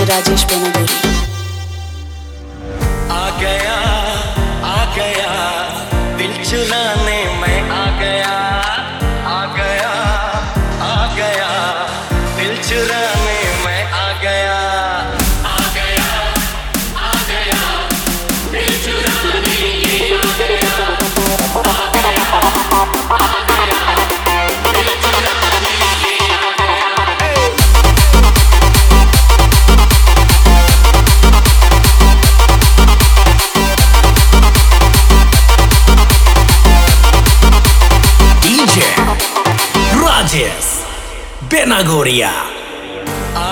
राजेश बेनागोरी। आ गया दिल चुराने मैं आ गया, आ गया, आ गया दिल चुराने मैं आ गया, आ गया, आ गया दिल चुराने ये आ गया, आ गया, आ गया दिल चुराने ये आ Rajesh Benagoria। आ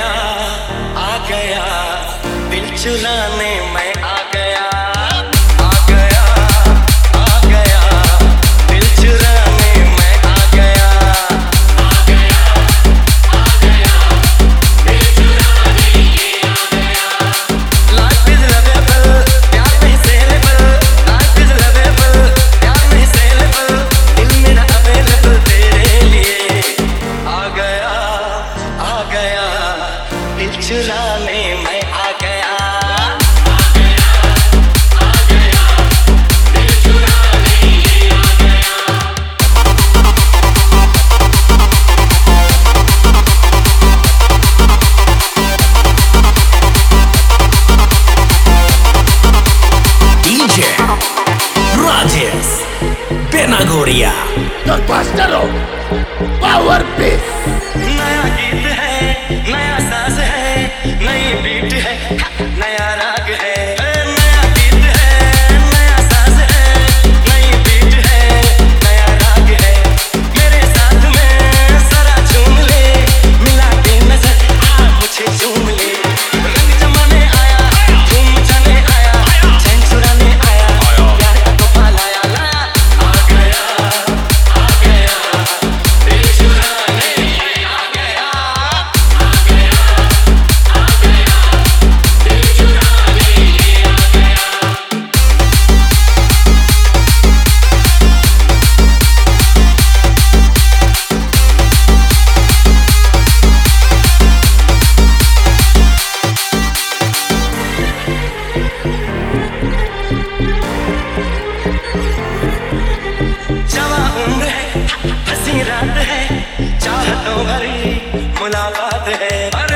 गया दिल चुराने मैं आ गया, आ गया, आ गया दिल चुराने मैं आ गया, आ गया, आ गया दिल चुराने ये आ गया। Life is lovable, प्यार नहीं saleable, life is lovable, प्यार नहीं saleable, दिल मेरा available तेरे लिए। आ गया दिल चुराने मैं आ गया, आ गया, आ गया दिल चुराने ये आ गया। DJ Rajesh Benagoria। Power Beat। नया गीत है, नया साज है, नई बीट है, नया राग है। नया गीत है, नया साज है, नई बीट है, नया राग है। मेरे साथ में जरा झूम ले, मिला के नजर आ मुझे झूम ले। रंग जमाने आया, धूम मचाने आया, चैन चुराने आया, प्यार का तोहफा लाया, लाया। आ गया दिल चुराने ये आ गया, आ गया, आ गया दिल चुराने ये आ गया। जवा उम्र है, हंसी रात है, चाहतों भरी मुलाकात है।